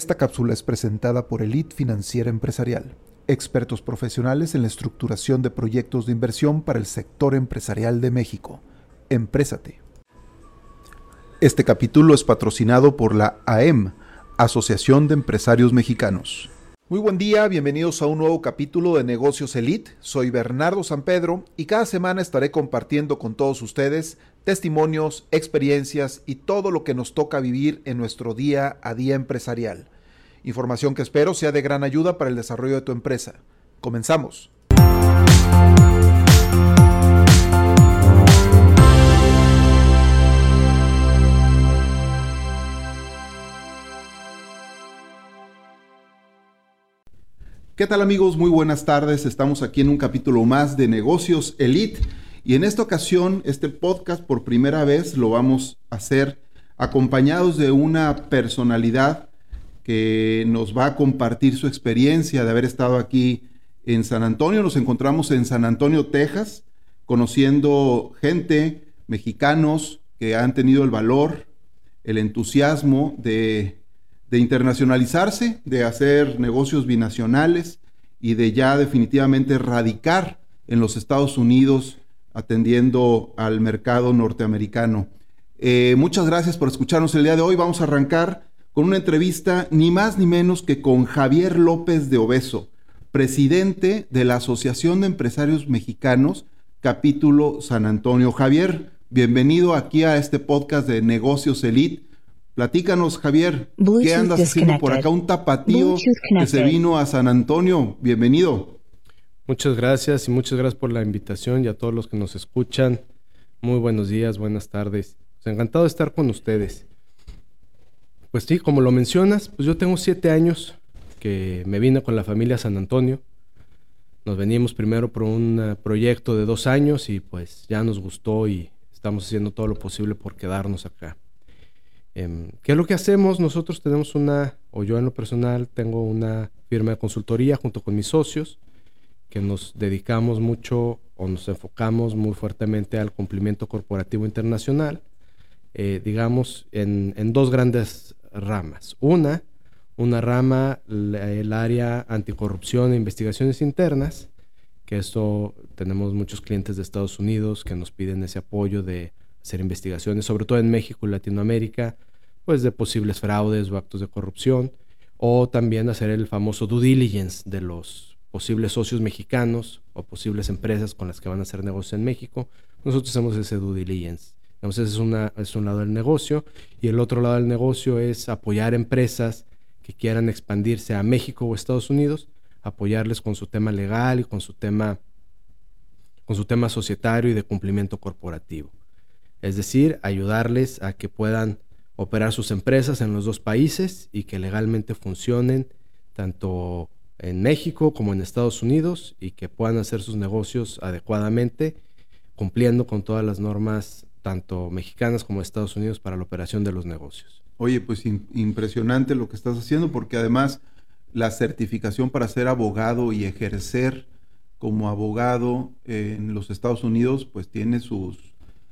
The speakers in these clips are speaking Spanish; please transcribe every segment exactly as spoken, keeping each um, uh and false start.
Esta cápsula es presentada por Elite Financiera Empresarial, expertos profesionales en la estructuración de proyectos de inversión para el sector empresarial de México. Emprésate. Este capítulo es patrocinado por la A E M, Asociación de Empresarios Mexicanos. Muy buen día, bienvenidos a un nuevo capítulo de Negocios Elite. Soy Bernardo Sampedro y cada semana estaré compartiendo con todos ustedes testimonios, experiencias y todo lo que nos toca vivir en nuestro día a día empresarial. Información que espero sea de gran ayuda para el desarrollo de tu empresa. Comenzamos. ¿Qué tal, amigos? Muy buenas tardes. Estamos aquí en un capítulo más de Negocios Elite y en esta ocasión este podcast por primera vez lo vamos a hacer acompañados de una personalidad que nos va a compartir su experiencia de haber estado aquí en San Antonio. Nos encontramos en San Antonio, Texas, conociendo gente, mexicanos que han tenido el valor, el entusiasmo de de internacionalizarse, de hacer negocios binacionales y de ya definitivamente radicar en los Estados Unidos atendiendo al mercado norteamericano. Eh, muchas gracias por escucharnos el día de hoy. Vamos a arrancar con una entrevista ni más ni menos que con Javier López de Obeso, presidente de la Asociación de Empresarios Mexicanos, capítulo San Antonio. Javier, bienvenido aquí a este podcast de Negocios Elite. Platícanos, Javier, Bluetooth ¿qué andas haciendo por acá? Un tapatío que se vino a San Antonio. Bienvenido. Muchas gracias y muchas gracias por la invitación y a todos los que nos escuchan. Muy buenos días, buenas tardes. Pues encantado de estar con ustedes. Pues sí, como lo mencionas, pues yo tengo siete años que me vine con la familia a San Antonio. Nos venimos primero por un uh, proyecto de dos años y pues ya nos gustó y estamos haciendo todo lo posible por quedarnos acá. Eh, ¿Qué es lo que hacemos? Nosotros tenemos una, o yo en lo personal tengo una firma de consultoría junto con mis socios que nos dedicamos mucho o nos enfocamos muy fuertemente al cumplimiento corporativo internacional, eh, digamos en, en dos grandes ramas. Una, una rama, el área anticorrupción e investigaciones internas, que esto tenemos muchos clientes de Estados Unidos que nos piden ese apoyo de hacer investigaciones, sobre todo en México y Latinoamérica, pues de posibles fraudes o actos de corrupción, o también hacer el famoso due diligence de los posibles socios mexicanos o posibles empresas con las que van a hacer negocios en México. Nosotros hacemos ese due diligence. Entonces es, una, es un lado del negocio, y el otro lado del negocio es apoyar empresas que quieran expandirse a México o Estados Unidos, apoyarles con su tema legal y con su tema, con su tema societario y de cumplimiento corporativo. Es decir, ayudarles a que puedan operar sus empresas en los dos países y que legalmente funcionen tanto en México como en Estados Unidos y que puedan hacer sus negocios adecuadamente, cumpliendo con todas las normas tanto mexicanas como de Estados Unidos para la operación de los negocios. Oye, pues in- impresionante lo que estás haciendo, porque además la certificación para ser abogado y ejercer como abogado eh, en los Estados Unidos pues tiene sus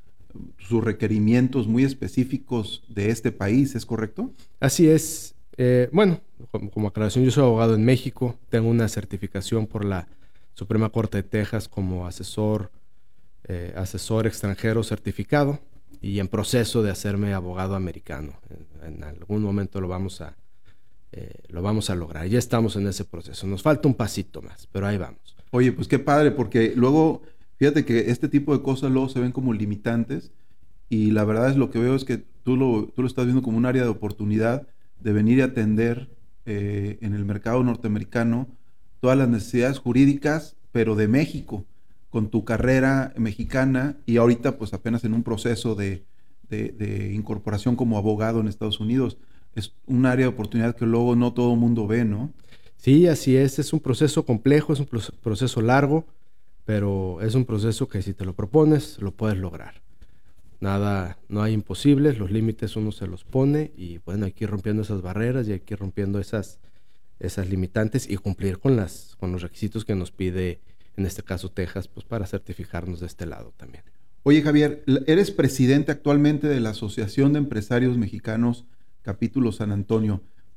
sus requerimientos muy específicos de este país, ¿es correcto? Así es. Eh, bueno, como, como aclaración, yo soy abogado en México, tengo una certificación por la Suprema Corte de Texas como asesor, eh, asesor extranjero certificado y en proceso de hacerme abogado americano. En, en algún momento lo vamos a, eh, lo vamos a lograr. Ya estamos en ese proceso. Nos falta un pasito más, pero ahí vamos. Oye, pues qué padre, porque luego fíjate que este tipo de cosas luego se ven como limitantes y la verdad es lo que veo es que tú lo, tú lo estás viendo como un área de oportunidad de venir y atender eh, en el mercado norteamericano todas las necesidades jurídicas, pero de México, con tu carrera mexicana y ahorita pues apenas en un proceso de, de, de incorporación como abogado en Estados Unidos. Es un área de oportunidad que luego no todo el mundo ve, ¿no? Sí, así es. Es un proceso complejo, es un proceso largo, pero es un proceso que si te lo propones, lo puedes lograr. Nada, no hay imposibles, los límites uno se los pone y bueno, hay que ir rompiendo esas barreras y hay que ir rompiendo esas, esas limitantes y cumplir con, las, con los requisitos que nos pide, en este caso Texas, pues para certificarnos de este lado también. Oye, Javier, eres presidente actualmente de la Asociación de Empresarios Mexicanos, capítulo San Antonio.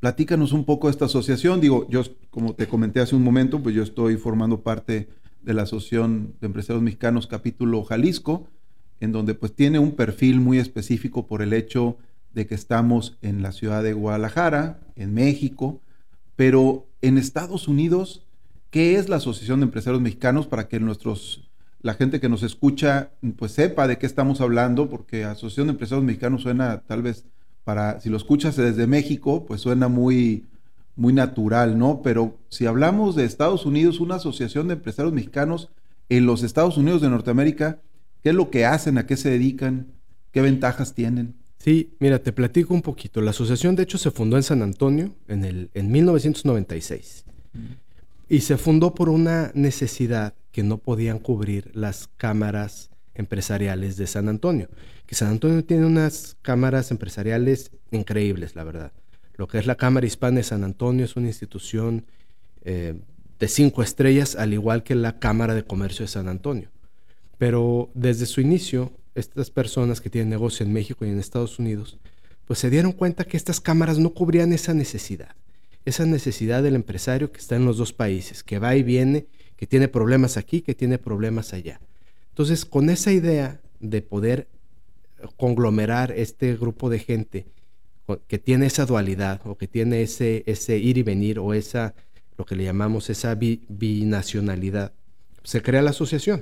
platícanos un poco de esta asociación. Digo, yo, como te comenté hace un momento, pues yo estoy formando parte de la Asociación de Empresarios Mexicanos Capítulo Jalisco, en donde pues tiene un perfil muy específico por el hecho de que estamos en la ciudad de Guadalajara, en México, pero en Estados Unidos, ¿qué es la Asociación de Empresarios Mexicanos? Para que nuestros, la gente que nos escucha pues sepa de qué estamos hablando, porque Asociación de Empresarios Mexicanos suena tal vez, para si lo escuchas desde México, pues suena muy, muy natural, ¿no? Pero si hablamos de Estados Unidos, una Asociación de Empresarios Mexicanos en los Estados Unidos de Norteamérica, ¿qué es lo que hacen? ¿A qué se dedican? ¿Qué ventajas tienen? Sí, mira, te platico un poquito. La asociación, de hecho, se fundó en San Antonio en, el, en mil novecientos noventa y seis. Mm. Y se fundó por una necesidad que no podían cubrir las cámaras empresariales de San Antonio. Que San Antonio tiene unas cámaras empresariales increíbles, la verdad. Lo que es la Cámara Hispana de San Antonio es una institución eh, de cinco estrellas, al igual que la Cámara de Comercio de San Antonio. Pero desde su inicio, estas personas que tienen negocio en México y en Estados Unidos, pues se dieron cuenta que estas cámaras no cubrían esa necesidad. Esa necesidad del empresario que está en los dos países, que va y viene, que tiene problemas aquí, que tiene problemas allá. Entonces, con esa idea de poder conglomerar este grupo de gente que tiene esa dualidad o que tiene ese, ese ir y venir o esa, lo que le llamamos esa bi, binacionalidad, se crea la asociación.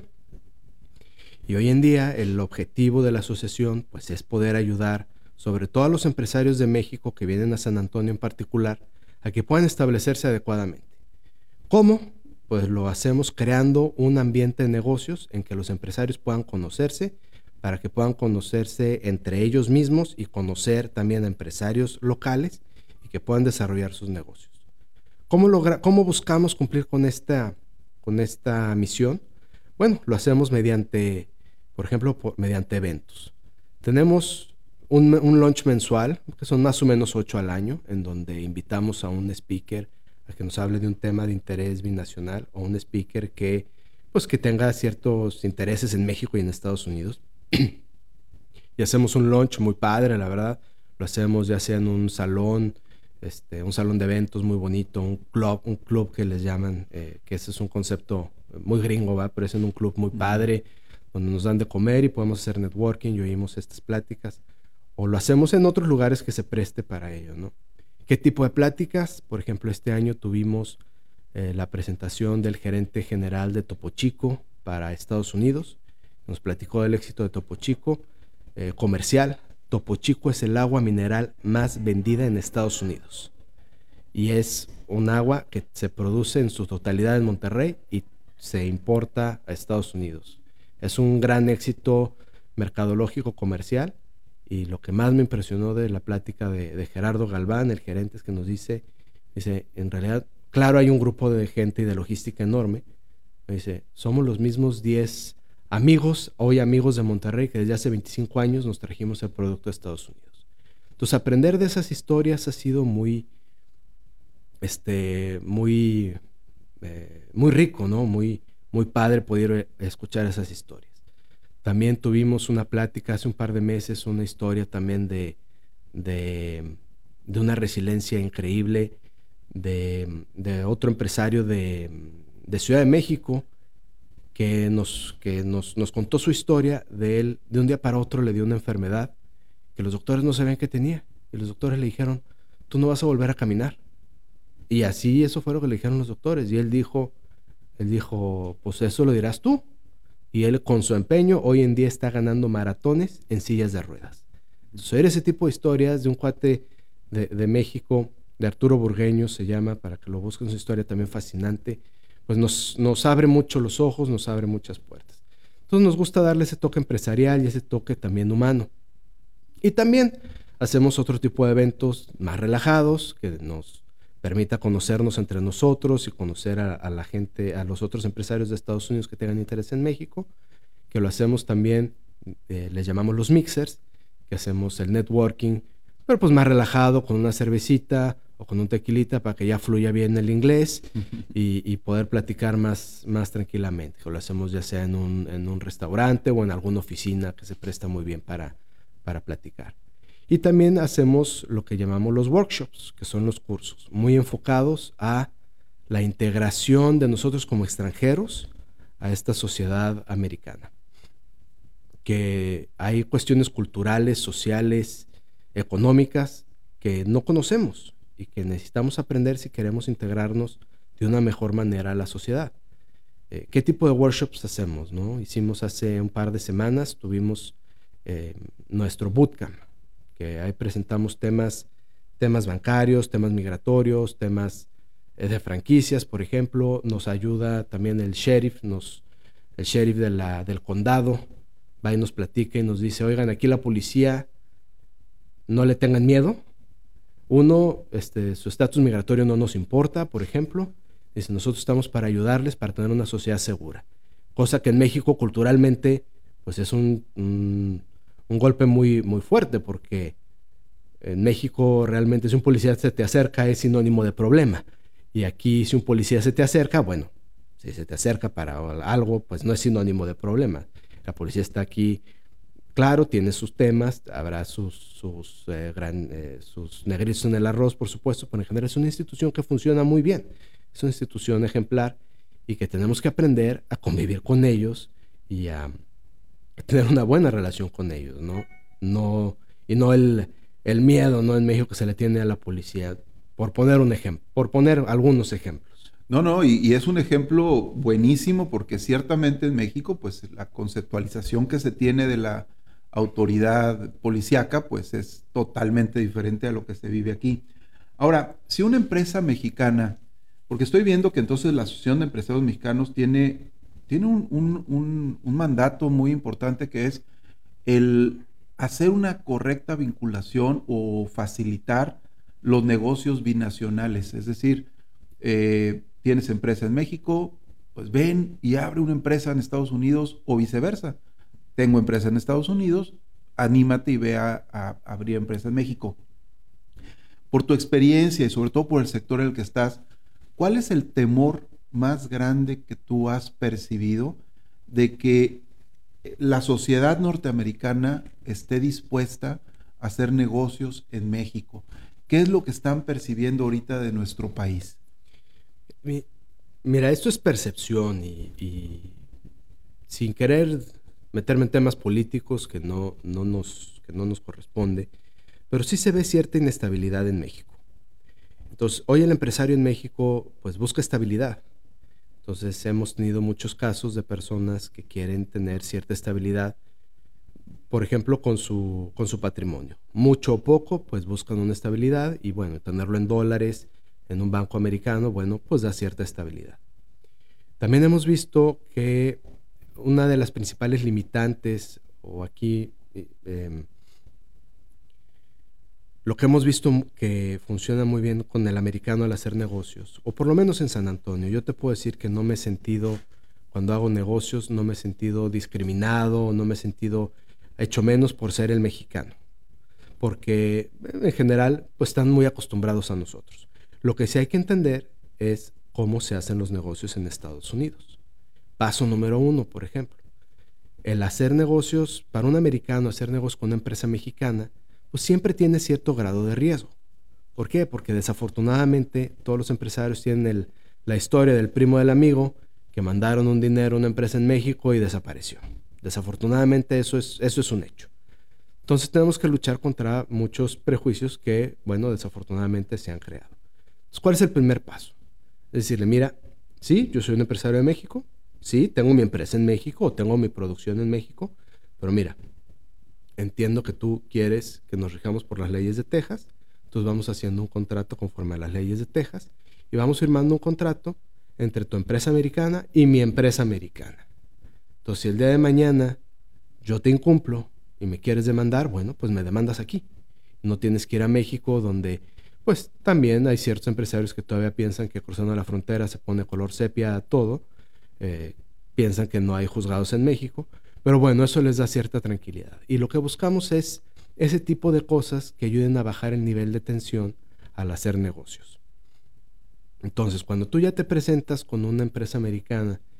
Y hoy en día el objetivo de la asociación pues, es poder ayudar sobre todo a los empresarios de México que vienen a San Antonio en particular a que puedan establecerse adecuadamente. ¿Cómo? Pues lo hacemos creando un ambiente de negocios en que los empresarios puedan conocerse, para que puedan conocerse entre ellos mismos y conocer también a empresarios locales y que puedan desarrollar sus negocios. ¿Cómo, logra, cómo buscamos cumplir con esta, con esta misión? Bueno, lo hacemos mediante, por ejemplo, por, mediante eventos. Tenemos un, un launch mensual, que son más o menos ocho al año, en donde invitamos a un speaker a que nos hable de un tema de interés binacional o un speaker que, pues, que tenga ciertos intereses en México y en Estados Unidos. Y hacemos un launch muy padre, la verdad. Lo hacemos ya sea en un salón, este, un salón de eventos muy bonito, un club, un club que les llaman, eh, que ese es un concepto muy gringo, ¿va? Pero es en un club muy padre, donde nos dan de comer y podemos hacer networking y oímos estas pláticas. O lo hacemos en otros lugares que se preste para ello, ¿no? ¿Qué tipo de pláticas? Por ejemplo, este año tuvimos eh, la presentación del gerente general de Topo Chico para Estados Unidos. Nos platicó del éxito de Topo Chico eh, comercial. Topo Chico es el agua mineral más vendida en Estados Unidos. Y es un agua que se produce en su totalidad en Monterrey y se importa a Estados Unidos. Es un gran éxito mercadológico comercial. Y lo que más me impresionó de la plática de, de Gerardo Galván, el gerente, es que nos dice, dice, en realidad, claro, hay un grupo de gente y de logística enorme. Dice, somos los mismos diez amigos, hoy amigos de Monterrey, que desde hace veinticinco años nos trajimos el producto de Estados Unidos. Entonces, aprender de esas historias ha sido muy, este, muy, eh, muy rico, ¿no? Muy, muy padre poder escuchar esas historias. También tuvimos una plática hace un par de meses, una historia también de, de, de una resiliencia increíble de, de otro empresario de, de Ciudad de México, que, nos, que nos, nos contó su historia de él. De un día para otro le dio una enfermedad que los doctores no sabían que tenía. Y los doctores le dijeron, tú no vas a volver a caminar. Y así eso fue lo que le dijeron los doctores. Y él dijo, él dijo, pues eso lo dirás tú. Y él con su empeño hoy en día está ganando maratones en sillas de ruedas. Entonces, oír ese tipo de historias de un cuate de, de México, de Arturo Burgueño se llama, para que lo busquen, su historia también fascinante, pues nos, nos abre mucho los ojos, nos abre muchas puertas. Entonces nos gusta darle ese toque empresarial y ese toque también humano. Y también hacemos otro tipo de eventos más relajados que nos permita conocernos entre nosotros y conocer a, a la gente, a los otros empresarios de Estados Unidos que tengan interés en México, que lo hacemos también, eh, les llamamos los mixers, que hacemos el networking, pero pues más relajado, con una cervecita o con un tequilita para que ya fluya bien el inglés y, y poder platicar más, más tranquilamente. Que lo hacemos ya sea en un, en un restaurante o en alguna oficina que se presta muy bien para, para platicar. Y también hacemos lo que llamamos los workshops, que son los cursos, muy enfocados a la integración de nosotros como extranjeros a esta sociedad americana. Que hay cuestiones culturales, sociales, económicas que no conocemos y que necesitamos aprender si queremos integrarnos de una mejor manera a la sociedad. Eh, ¿Qué tipo de workshops hacemos, no? Hicimos hace un par de semanas, tuvimos eh, nuestro bootcamp, que ahí presentamos temas, temas bancarios, temas migratorios, temas eh, de franquicias, por ejemplo. Nos ayuda también el sheriff, nos, el sheriff de la, del condado, va y nos platica y nos dice, oigan, aquí la policía, no le tengan miedo. Uno, este, su estatus migratorio no nos importa, por ejemplo. Dice, nosotros estamos para ayudarles, para tener una sociedad segura. Cosa que en México culturalmente pues es un, un, un golpe muy, muy fuerte, porque en México realmente si un policía se te acerca es sinónimo de problema. Y aquí si un policía se te acerca, bueno, si se te acerca para algo, pues no es sinónimo de problema. La policía está aquí, claro, tiene sus temas, habrá sus, sus, eh, gran, eh, sus negritos en el arroz, por supuesto, pero en general es una institución que funciona muy bien. Es una institución ejemplar y que tenemos que aprender a convivir con ellos y a, a tener una buena relación con ellos, ¿no? No, y no el, el miedo, ¿no? En México que se le tiene a la policía, por poner un ejemplo, por poner algunos ejemplos. No, no, y, y es un ejemplo buenísimo porque ciertamente en México, pues la conceptualización que se tiene de la autoridad policíaca, pues es totalmente diferente a lo que se vive aquí. Ahora, si una empresa mexicana, porque estoy viendo que entonces la Asociación de Empresarios Mexicanos tiene, tiene un, un, un, un mandato muy importante, que es el hacer una correcta vinculación o facilitar los negocios binacionales. Es decir, eh, tienes empresa en México, pues ven y abre una empresa en Estados Unidos o viceversa. Tengo empresa en Estados Unidos, anímate y ve a, a abrir empresa en México. Por tu experiencia y sobre todo por el sector en el que estás, ¿cuál es el temor más grande que tú has percibido de que la sociedad norteamericana esté dispuesta a hacer negocios en México? ¿Qué es lo que están percibiendo ahorita de nuestro país? Mira, esto es percepción y, y sin querer meterme en temas políticos que no, no nos, que no nos corresponde, pero sí se ve cierta inestabilidad en México. Entonces, hoy el empresario en México pues busca estabilidad. Entonces, hemos tenido muchos casos de personas que quieren tener cierta estabilidad, por ejemplo, con su, con su patrimonio. Mucho o poco, pues buscan una estabilidad y bueno, tenerlo en dólares, en un banco americano, bueno, pues da cierta estabilidad. También hemos visto que una de las principales limitantes, o aquí eh, lo que hemos visto que funciona muy bien con el americano al hacer negocios, o por lo menos en San Antonio, yo te puedo decir que no me he sentido, cuando hago negocios, no me he sentido discriminado, no me he sentido hecho menos por ser el mexicano, porque en general pues están muy acostumbrados a nosotros. Lo que sí hay que entender es cómo se hacen los negocios en Estados Unidos. Paso número uno, por ejemplo, el hacer negocios, para un americano hacer negocios con una empresa mexicana, pues siempre tiene cierto grado de riesgo. ¿Por qué? Porque desafortunadamente todos los empresarios tienen el, la historia del primo del amigo que mandaron un dinero a una empresa en México y desapareció. Desafortunadamente eso es, eso es un hecho. Entonces tenemos que luchar contra muchos prejuicios que, bueno, desafortunadamente se han creado. Entonces, ¿cuál es el primer paso? Es decirle, mira, sí, yo soy un empresario de México, sí, tengo mi empresa en México o tengo mi producción en México, pero mira, entiendo que tú quieres que nos rijamos por las leyes de Texas, entonces vamos haciendo un contrato conforme a las leyes de Texas y vamos firmando un contrato entre tu empresa americana y mi empresa americana. Entonces, si el día de mañana yo te incumplo y me quieres demandar, bueno, pues me demandas aquí. No tienes que ir a México, donde pues también hay ciertos empresarios que todavía piensan que cruzando la frontera se pone color sepia a todo, eh, piensan que no hay juzgados en México, pero bueno, eso les da cierta tranquilidad. Y lo que buscamos es ese tipo de cosas que ayuden a bajar el nivel de tensión al hacer negocios. Entonces, cuando tú ya te presentas con una empresa americana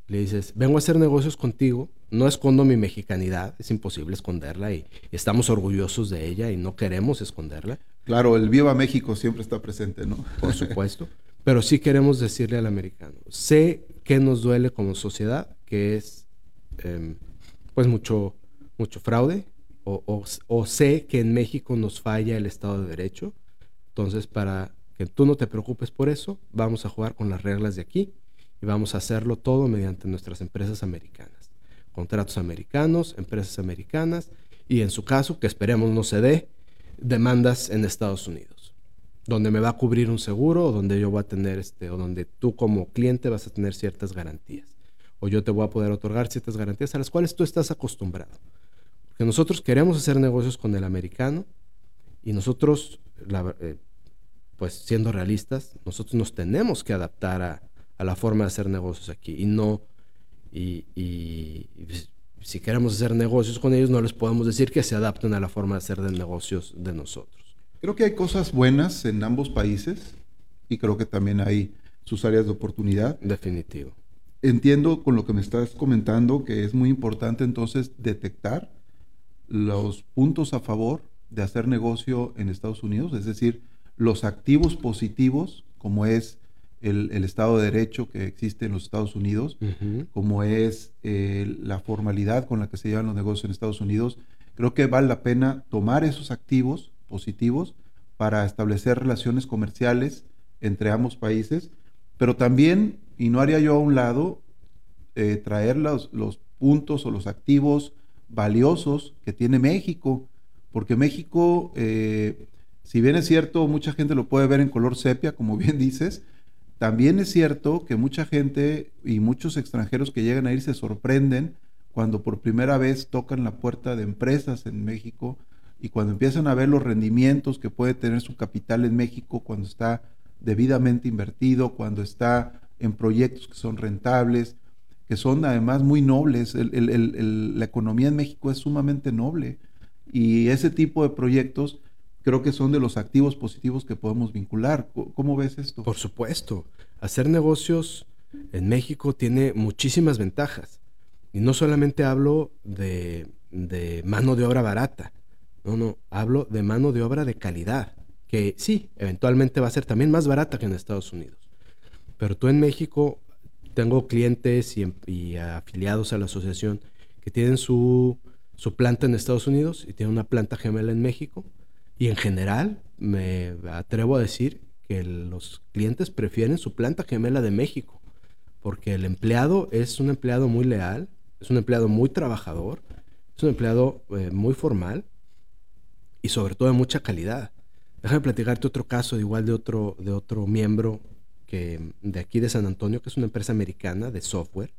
Le dices, vengo a hacer negocios contigo, no escondo mi mexicanidad, es imposible esconderla y, y estamos orgullosos de ella y no queremos esconderla. Claro, el Viva México siempre está presente, ¿no? Por supuesto, pero sí queremos decirle al americano, sé que nos duele como sociedad, que es eh, pues mucho, mucho fraude, o, o, o sé que en México nos falla el Estado de Derecho, entonces para que tú no te preocupes por eso, vamos a jugar con las reglas de aquí y vamos a hacerlo todo mediante nuestras empresas americanas. Contratos americanos, empresas americanas y en su caso, que esperemos no se dé, demandas en Estados Unidos, donde me va a cubrir un seguro o donde yo voy a tener, este, o donde tú como cliente vas a tener ciertas garantías. O yo te voy a poder otorgar ciertas garantías a las cuales tú estás acostumbrado. Porque nosotros queremos hacer negocios con el americano y nosotros, la, eh, pues siendo realistas, nosotros nos tenemos que adaptar a, a la forma de hacer negocios aquí y no, y, y, y si queremos hacer negocios con ellos, no les podemos decir que se adapten a la forma de hacer de negocios de nosotros. Creo que hay cosas buenas en ambos países y creo que también hay sus áreas de oportunidad. Definitivo. Entiendo con lo que me estás comentando que es muy importante entonces detectar los puntos a favor de hacer negocio en Estados Unidos, es decir, los activos positivos, como es el, el Estado de Derecho que existe en los Estados Unidos, uh-huh. como es eh, la formalidad con la que se llevan los negocios en Estados Unidos. Creo que vale la pena tomar esos activos positivos para establecer relaciones comerciales entre ambos países, pero también, y no haría yo a un lado, eh, traer los, los puntos o los activos valiosos que tiene México, porque México, eh, si bien es cierto, mucha gente lo puede ver en color sepia, como bien dices, también es cierto que mucha gente y muchos extranjeros que llegan a ir se sorprenden cuando por primera vez tocan la puerta de empresas en México y cuando empiezan a ver los rendimientos que puede tener su capital en México cuando está debidamente invertido, cuando está en proyectos que son rentables, que son además muy nobles. El, el, el, el, la economía en México es sumamente noble y ese tipo de proyectos creo que son de los activos positivos que podemos vincular. ¿Cómo ves esto? Por supuesto. Hacer negocios en México tiene muchísimas ventajas. Y no solamente hablo de, de mano de obra barata. No, no. Hablo de mano de obra de calidad. Que sí, eventualmente va a ser también más barata que en Estados Unidos. Pero tú en México, tengo clientes y, y afiliados a la asociación que tienen su, su planta en Estados Unidos y tienen una planta gemela en México. Y en general me atrevo a decir que los clientes prefieren su planta gemela de México, porque el empleado es un empleado muy leal, es un empleado muy trabajador, es un empleado eh, muy formal y sobre todo de mucha calidad. Déjame platicarte otro caso, igual de otro, de otro miembro que, de aquí de San Antonio, que es una empresa americana de software,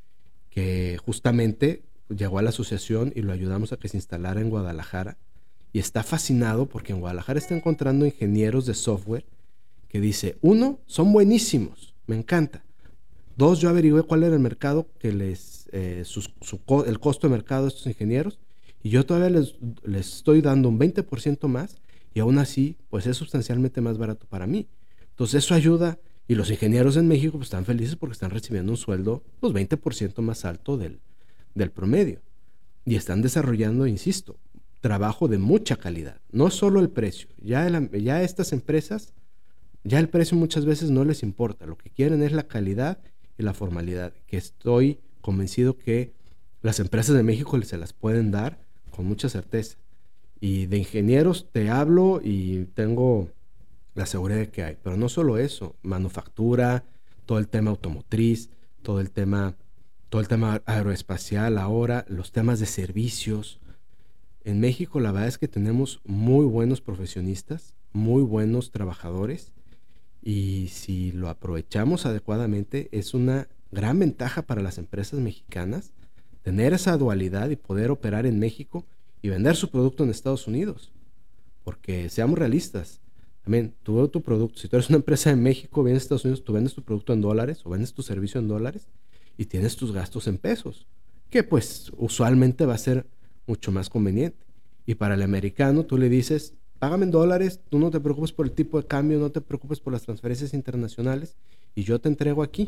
que justamente llegó a la asociación y lo ayudamos a que se instalara en Guadalajara. Y está fascinado porque en Guadalajara está encontrando ingenieros de software que dice, uno, son buenísimos, me encanta. Dos, yo averigüé cuál era el mercado, que les, eh, sus, su, el costo de mercado de estos ingenieros, y yo todavía les, les estoy dando un veinte por ciento más, y aún así, pues es sustancialmente más barato para mí. Entonces eso ayuda, y los ingenieros en México pues, están felices porque están recibiendo un sueldo pues veinte por ciento más alto del, del promedio. Y están desarrollando, insisto, trabajo de mucha calidad, no solo el precio. Ya, el, ya estas empresas, ya el precio muchas veces no les importa, lo que quieren es la calidad y la formalidad, que estoy convencido que las empresas de México se las pueden dar con mucha certeza. Y de ingenieros te hablo y tengo la seguridad de que hay, pero no solo eso, manufactura, todo el tema automotriz, todo el tema, todo el tema aeroespacial ahora, los temas de servicios. En México la verdad es que tenemos muy buenos profesionistas, muy buenos trabajadores y si lo aprovechamos adecuadamente es una gran ventaja para las empresas mexicanas tener esa dualidad y poder operar en México y vender su producto en Estados Unidos. Porque seamos realistas, también tú tu producto, si tú eres una empresa de México, vienes a Estados Unidos, tú vendes tu producto en dólares o vendes tu servicio en dólares y tienes tus gastos en pesos, que pues usualmente va a ser mucho más conveniente. Y para el americano tú le dices, págame en dólares, tú no te preocupes por el tipo de cambio, no te preocupes por las transferencias internacionales y yo te entrego aquí.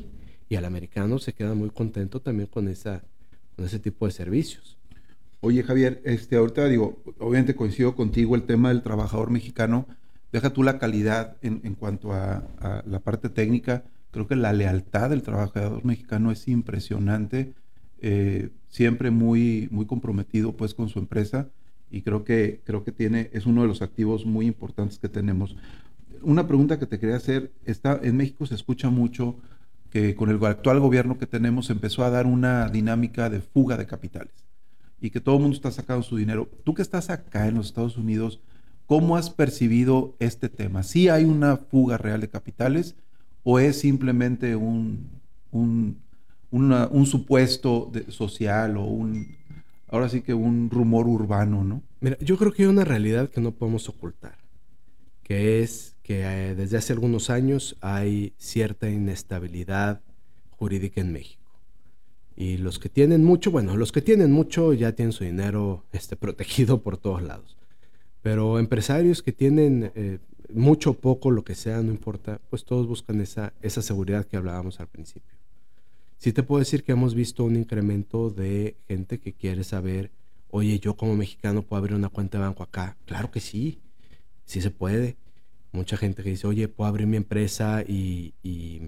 y el americano se queda muy contento también con, esa, con ese tipo de servicios. Oye, Javier, este, ahorita digo, obviamente coincido contigo el tema del trabajador mexicano. Deja tú la calidad en, en cuanto a, a la parte técnica. Creo que la lealtad del trabajador mexicano es impresionante. Eh, siempre muy, muy comprometido pues con su empresa, y creo que, creo que tiene, es uno de los activos muy importantes que tenemos. Una pregunta que te quería hacer, está, en México se escucha mucho que con el actual gobierno que tenemos empezó a dar una dinámica de fuga de capitales y que todo el mundo está sacando su dinero. Tú que estás acá en los Estados Unidos, ¿cómo has percibido este tema? ¿Sí hay una fuga real de capitales o es simplemente un, un, una, un supuesto de, social o un, ahora sí que un rumor urbano, ¿no? Mira, yo creo que hay una realidad que no podemos ocultar, que es que eh, desde hace algunos años hay cierta inestabilidad jurídica en México. Y los que tienen mucho, bueno, los que tienen mucho ya tienen su dinero este, protegido por todos lados. Pero empresarios que tienen eh, mucho o poco, lo que sea, no importa, pues todos buscan esa, esa seguridad que hablábamos al principio. Sí te puedo decir que hemos visto un incremento de gente que quiere saber, oye, yo como mexicano puedo abrir una cuenta de banco acá. Claro que sí, sí se puede. Mucha gente que dice, oye, puedo abrir mi empresa y, y,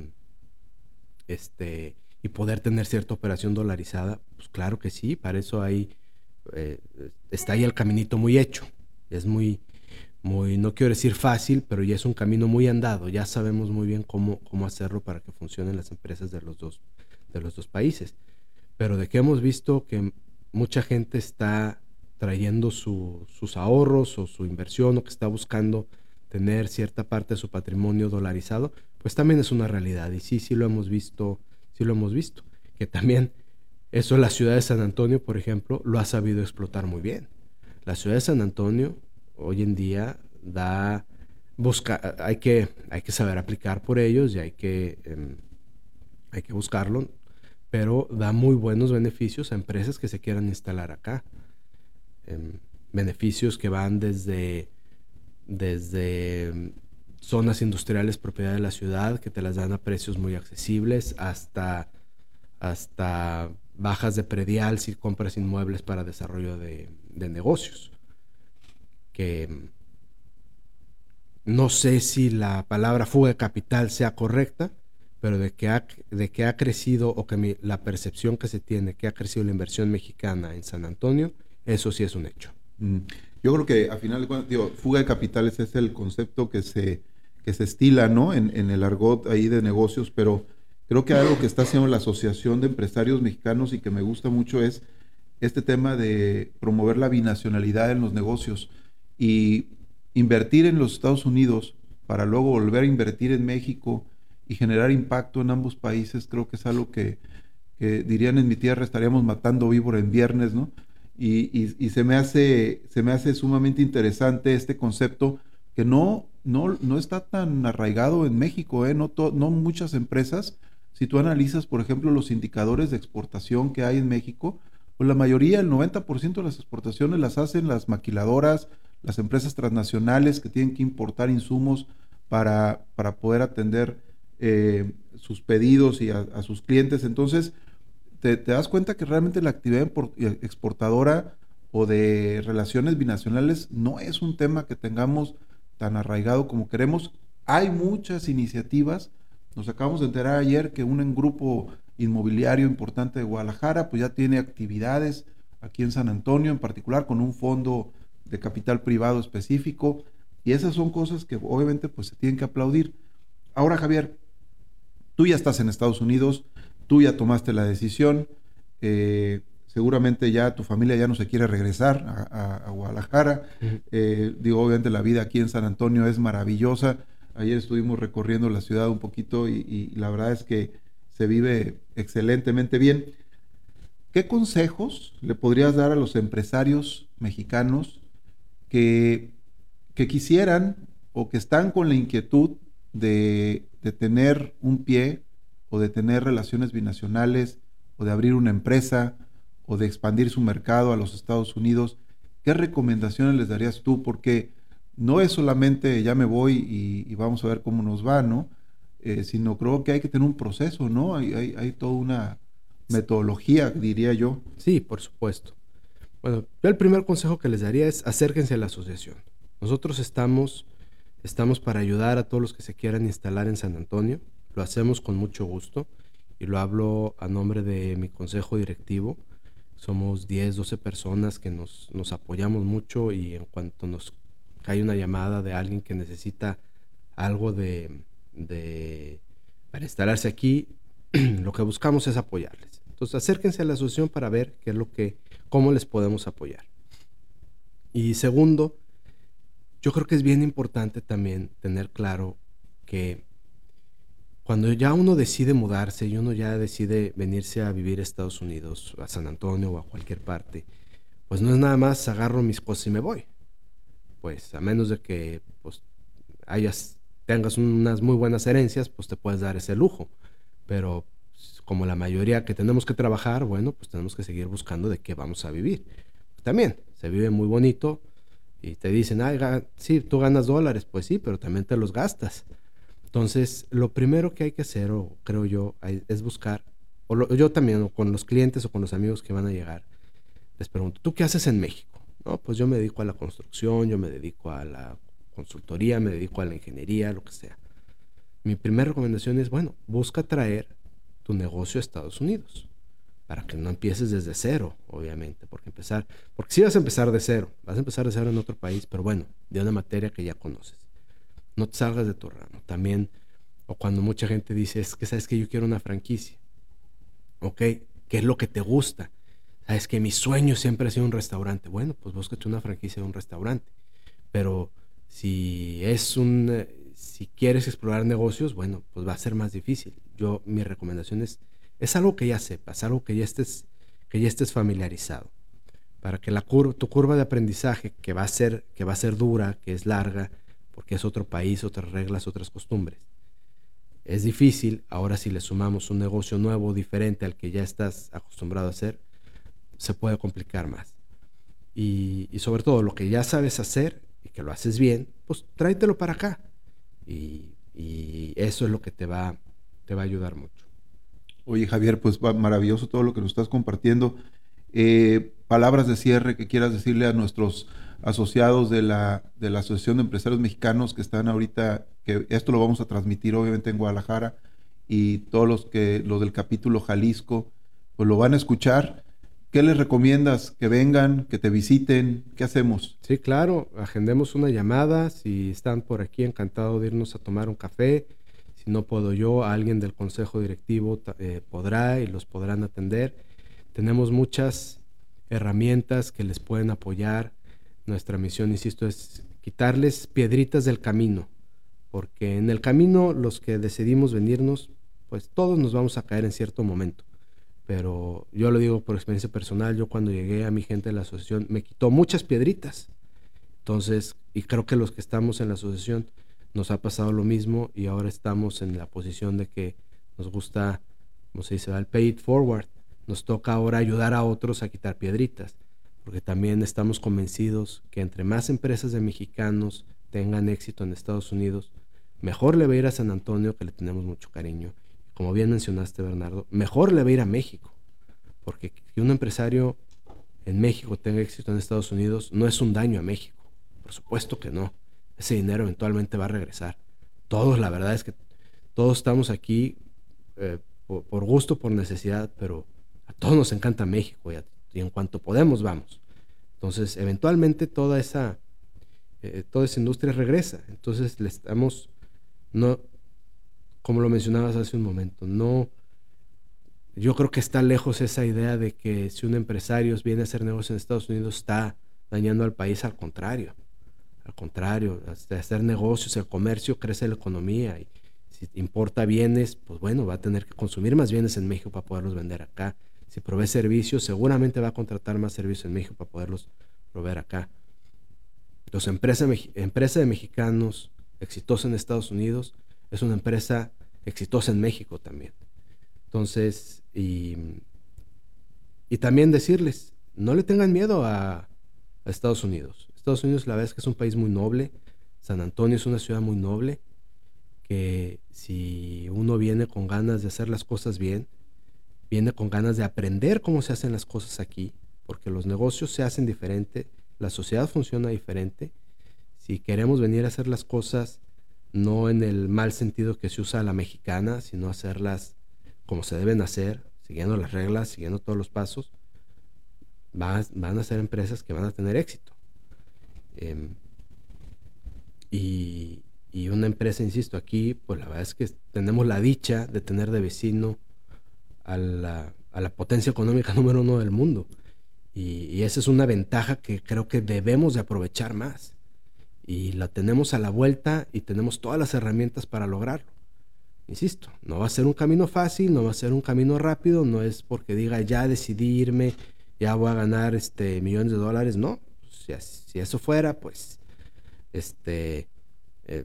este, y poder tener cierta operación dolarizada. Pues claro que sí, para eso hay, eh, está ahí el caminito muy hecho. Es muy, muy, no quiero decir fácil, pero ya es un camino muy andado. Ya sabemos muy bien cómo, cómo hacerlo para que funcionen las empresas de los dos, de los dos países. Pero de que hemos visto que mucha gente está trayendo su, sus ahorros o su inversión, o que está buscando tener cierta parte de su patrimonio dolarizado, pues también es una realidad. Y sí, sí lo hemos visto, sí lo hemos visto. Que también eso la ciudad de San Antonio, por ejemplo, lo ha sabido explotar muy bien. La ciudad de San Antonio hoy en día da, busca, hay que, hay que saber aplicar por ellos y hay que, eh, hay que buscarlo, pero da muy buenos beneficios a empresas que se quieran instalar acá. Eh, beneficios que van desde, desde zonas industriales propiedad de la ciudad, que te las dan a precios muy accesibles, hasta, hasta bajas de predial si compras inmuebles para desarrollo de, de negocios. Que no sé si la palabra fuga de capital sea correcta, pero de que ha, de que ha crecido, o que mi, la percepción que se tiene que ha crecido la inversión mexicana en San Antonio, eso sí es un hecho. Mm. Yo creo que al final de cuentas, digo, fuga de capitales es el concepto que se, que se estila, ¿no? En, en el argot ahí de negocios, pero creo que algo que está haciendo la Asociación de Empresarios Mexicanos y que me gusta mucho es este tema de promover la binacionalidad en los negocios y invertir en los Estados Unidos para luego volver a invertir en México y generar impacto en ambos países. Creo que es algo que, que dirían en mi tierra, estaríamos matando víbora en viernes, ¿no? Y, y, y se me hace, se me hace sumamente interesante este concepto que no, no, no está tan arraigado en México, ¿eh? No, to, no muchas empresas, si tú analizas, por ejemplo, los indicadores de exportación que hay en México, pues la mayoría, el noventa por ciento de las exportaciones las hacen las maquiladoras, las empresas transnacionales que tienen que importar insumos para, para poder atender eh, sus pedidos y a, a sus clientes. Entonces, te, te das cuenta que realmente la actividad exportadora o de relaciones binacionales no es un tema que tengamos tan arraigado como queremos. Hay muchas iniciativas. Nos acabamos de enterar ayer que un grupo inmobiliario importante de Guadalajara pues ya tiene actividades aquí en San Antonio, en particular con un fondo de capital privado específico, y esas son cosas que obviamente pues se tienen que aplaudir. Ahora, Javier, tú ya estás en Estados Unidos, tú ya tomaste la decisión, eh, seguramente ya tu familia ya no se quiere regresar a, a, a Guadalajara. Uh-huh. eh, digo, obviamente la vida aquí en San Antonio es maravillosa. Ayer estuvimos recorriendo la ciudad un poquito y, y la verdad es que se vive excelentemente bien. ¿Qué consejos le podrías dar a los empresarios mexicanos que, que quisieran o que están con la inquietud de, de tener un pie o de tener relaciones binacionales o de abrir una empresa o de expandir su mercado a los Estados Unidos? ¿Qué recomendaciones les darías tú? Porque no es solamente ya me voy y, y vamos a ver cómo nos va, ¿no? eh, sino creo que hay que tener un proceso, ¿no? Hay, hay, hay toda una metodología, diría yo. Sí, por supuesto. Bueno, yo el primer consejo que les daría es acérquense a la asociación. Nosotros estamos, estamos para ayudar a todos los que se quieran instalar en San Antonio. Lo hacemos con mucho gusto y lo hablo a nombre de mi consejo directivo. Somos diez, doce personas que nos, nos apoyamos mucho y en cuanto nos cae una llamada de alguien que necesita algo de, de para instalarse aquí, lo que buscamos es apoyarles. Entonces acérquense a la asociación para ver qué es lo que, cómo les podemos apoyar. Y segundo, yo creo que es bien importante también tener claro que cuando ya uno decide mudarse y uno ya decide venirse a vivir a Estados Unidos, a San Antonio o a cualquier parte, pues no es nada más agarro mis cosas y me voy. Pues a menos de que pues, hayas, tengas unas muy buenas herencias, pues te puedes dar ese lujo. Pero pues, como la mayoría que tenemos que trabajar, bueno, pues tenemos que seguir buscando de qué vamos a vivir. También se vive muy bonito y te dicen, ay, sí, tú ganas dólares, pues sí, pero también te los gastas. Entonces, lo primero que hay que hacer, o creo yo, es buscar, o lo, yo también, o con los clientes o con los amigos que van a llegar, les pregunto, ¿tú qué haces en México? No, pues yo me dedico a la construcción, yo me dedico a la consultoría, me dedico a la ingeniería, lo que sea. Mi primera recomendación es, bueno, busca traer tu negocio a Estados Unidos, para que no empieces desde cero, obviamente, porque empezar, porque sí vas a empezar de cero, vas a empezar de cero en otro país, pero bueno, de una materia que ya conoces. No te salgas de tu ramo. También, o cuando mucha gente dice, es que sabes que yo quiero una franquicia. Ok, ¿qué es lo que te gusta? Sabes que mi sueño siempre ha sido un restaurante. Bueno, pues búscate una franquicia de un restaurante. Pero si es un, si quieres explorar negocios, bueno, pues va a ser más difícil. Yo, mi recomendación es, es algo que ya sepas, algo que ya estés, que ya estés familiarizado. Para que la curva, tu curva de aprendizaje, que va a ser, que va a ser dura, que es larga, porque es otro país, otras reglas, otras costumbres. Es difícil, ahora si le sumamos un negocio nuevo, diferente al que ya estás acostumbrado a hacer, se puede complicar más. Y, y sobre todo, lo que ya sabes hacer y que lo haces bien, pues tráetelo para acá. Y, y eso es lo que te va, te va a ayudar mucho. Oye, Javier, pues va maravilloso todo lo que nos estás compartiendo. Eh, palabras de cierre que quieras decirle a nuestros asociados de la, de la Asociación de Empresarios Mexicanos que están ahorita, que esto lo vamos a transmitir obviamente en Guadalajara, y todos los que los del capítulo Jalisco pues lo van a escuchar. ¿Qué les recomiendas? ¿Que vengan, que te visiten? ¿Qué hacemos? Sí, claro, agendemos una llamada, si están por aquí, encantado de irnos a tomar un café. Si no puedo yo, alguien del consejo directivo eh, podrá y los podrán atender. Tenemos muchas herramientas que les pueden apoyar. Nuestra misión, insisto, es quitarles piedritas del camino, porque en el camino los que decidimos venirnos, pues todos nos vamos a caer en cierto momento. Pero yo lo digo por experiencia personal, yo cuando llegué a mi gente de la asociación me quitó muchas piedritas. Entonces, y creo que los que estamos en la asociación nos ha pasado lo mismo y ahora estamos en la posición de que nos gusta, como se dice, el pay it forward. Nos toca ahora ayudar a otros a quitar piedritas, porque también estamos convencidos que entre más empresas de mexicanos tengan éxito en Estados Unidos, mejor le va a ir a San Antonio, que le tenemos mucho cariño. Como bien mencionaste, Bernardo, mejor le va a ir a México, porque que un empresario en México tenga éxito en Estados Unidos no es un daño a México, por supuesto que no. Ese dinero eventualmente va a regresar. Todos, la verdad es que todos estamos aquí eh, por, por gusto, por necesidad, pero a todos nos encanta México y, a, y en cuanto podemos vamos. Entonces, eventualmente toda esa, eh, toda esa industria regresa. Entonces, le estamos, no, como lo mencionabas hace un momento, no, yo creo que está lejos esa idea de que si un empresario viene a hacer negocio en Estados Unidos está dañando al país. Al contrario, al contrario, hasta hacer negocios, el comercio, crece la economía y si importa bienes, pues bueno, va a tener que consumir más bienes en México para poderlos vender acá. Si provee servicios, seguramente va a contratar más servicios en México para poderlos proveer acá. Entonces, empresa, empresa de mexicanos exitosa en Estados Unidos es una empresa exitosa en México también. Entonces, y, y también decirles, no le tengan miedo a, a Estados Unidos. Estados Unidos, la verdad es que es un país muy noble. San Antonio es una ciudad muy noble, que si uno viene con ganas de hacer las cosas bien, viene con ganas de aprender cómo se hacen las cosas aquí, porque los negocios se hacen diferente, la sociedad funciona diferente. Si queremos venir a hacer las cosas no en el mal sentido que se usa a la mexicana, sino hacerlas como se deben hacer, siguiendo las reglas, siguiendo todos los pasos, van, van a ser empresas que van a tener éxito. Eh, y, y una empresa, insisto, aquí, pues la verdad es que tenemos la dicha de tener de vecino a la, a la potencia económica número uno del mundo. Y, y esa es una ventaja que creo que debemos de aprovechar más. Y la tenemos a la vuelta y tenemos todas las herramientas para lograrlo. Insisto, no va a ser un camino fácil, no va a ser un camino rápido, no es porque diga ya decidí irme, ya voy a ganar este, millones de dólares, no. Si, si eso fuera, pues, este, eh,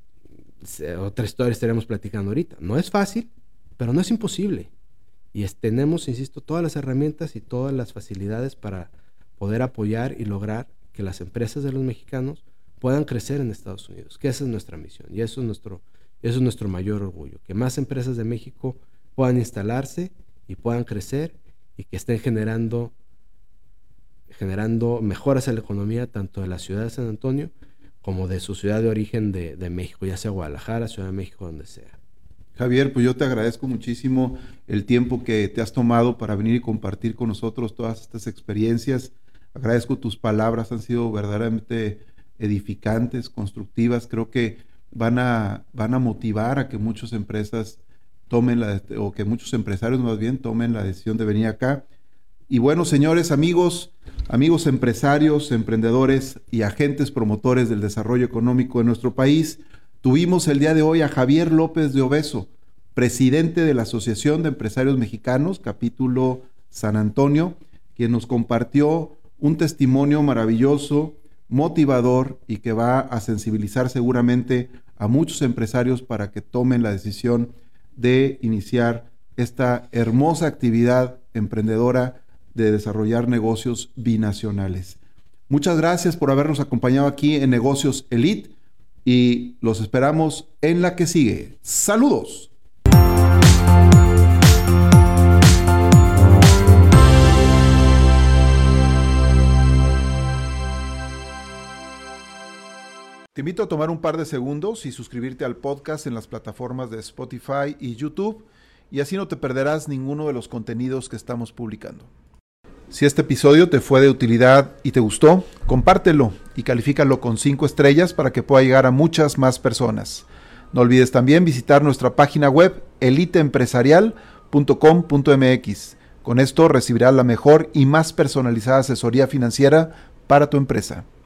otra historia estaríamos platicando ahorita. No es fácil, pero no es imposible. Y es, tenemos, insisto, todas las herramientas y todas las facilidades para poder apoyar y lograr que las empresas de los mexicanos puedan crecer en Estados Unidos, que esa es nuestra misión y eso es nuestro, eso es nuestro mayor orgullo, que más empresas de México puedan instalarse y puedan crecer y que estén generando, generando mejoras a la economía tanto de la ciudad de San Antonio como de su ciudad de origen de, de México, ya sea Guadalajara, Ciudad de México, donde sea. Javier, pues yo te agradezco muchísimo el tiempo que te has tomado para venir y compartir con nosotros todas estas experiencias. Agradezco tus palabras, han sido verdaderamente edificantes, constructivas. Creo que van a, van a motivar a que muchas empresas tomen la, o que muchos empresarios más bien tomen la decisión de venir acá. Y bueno, señores, amigos, amigos empresarios, emprendedores y agentes promotores del desarrollo económico de nuestro país, tuvimos el día de hoy a Javier López de Obeso, presidente de la Asociación de Empresarios Mexicanos, capítulo San Antonio, quien nos compartió un testimonio maravilloso, motivador y que va a sensibilizar seguramente a muchos empresarios para que tomen la decisión de iniciar esta hermosa actividad emprendedora de desarrollar negocios binacionales. Muchas gracias por habernos acompañado aquí en Negocios Elite y los esperamos en la que sigue. ¡Saludos! Te invito a tomar un par de segundos y suscribirte al podcast en las plataformas de Spotify y YouTube, y así no te perderás ninguno de los contenidos que estamos publicando. Si este episodio te fue de utilidad y te gustó, compártelo y califícalo con cinco estrellas para que pueda llegar a muchas más personas. No olvides también visitar nuestra página web elite empresarial punto com punto m x. Con esto recibirás la mejor y más personalizada asesoría financiera para tu empresa.